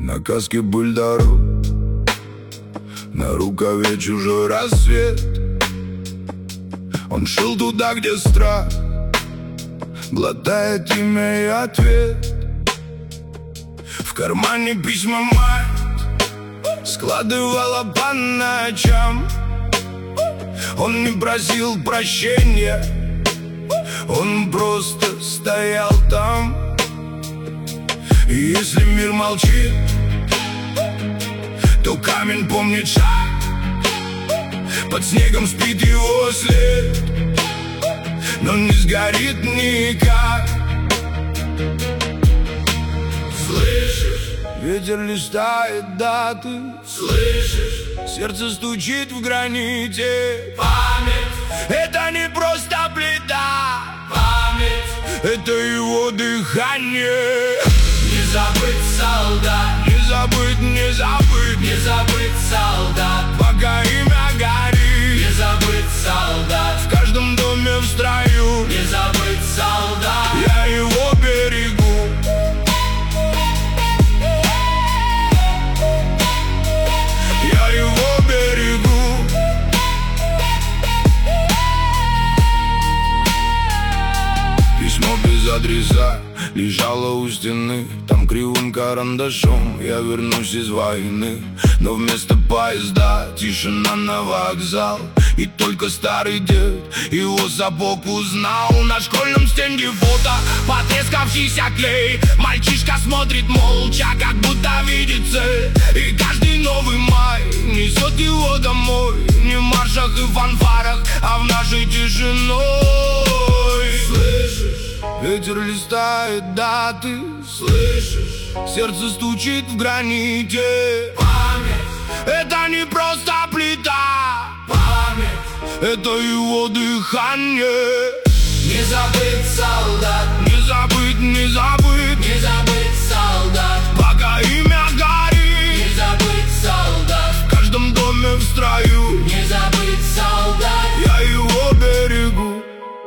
На каске быль дорог, на рукаве чужой рассвет. Он шел туда, где страх глотает имя и ответ. В кармане письма мать складывала по ночам. Он не просил прощения, он просто стоял там. И если мир молчит, то камень помнит шаг. Под снегом спит его след, но не сгорит никак. Слышишь? Ветер листает даты. Слышишь? Сердце стучит в граните. Память — это не просто плита. Память — это его дыхание. Не забыть солдат, не забыть, не забыть, не забыть солдат, пока имя горит. Не забыть солдат, в каждом доме в строю. Не забыть солдат, я его берегу. Я его берегу. Письмо без адреса лежало у стены. Там кривым карандашом: я вернусь из войны. Но вместо поезда тишина на вокзал. И только старый дед его сапог узнал. На школьном стенде фото, потрескавшийся клей. Мальчишка смотрит молча, как будто видит цель. И каждый новый май несет его домой. Не в маршах и фанфарах, а в нашей тишиной. Слышишь? Ветер листает даты. Слышишь? Сердце стучит в граните. Память — это не просто плита. Память — это его дыхание. Не забыть солдат, не забыть, не забыть, не забыть солдат, пока имя горит. Не забыть солдат, в каждом доме в строю. Не забыть солдат, я его берегу.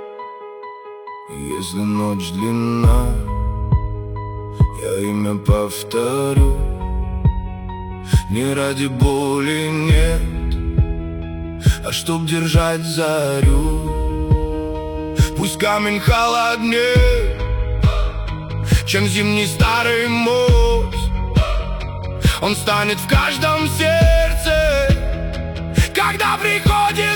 Если ночь длинна, я имя повторю. Не ради боли, нет, а чтоб держать зарю. Пусть камень холоднее, чем зимний старый мост. Он станет в каждом сердце, когда приходит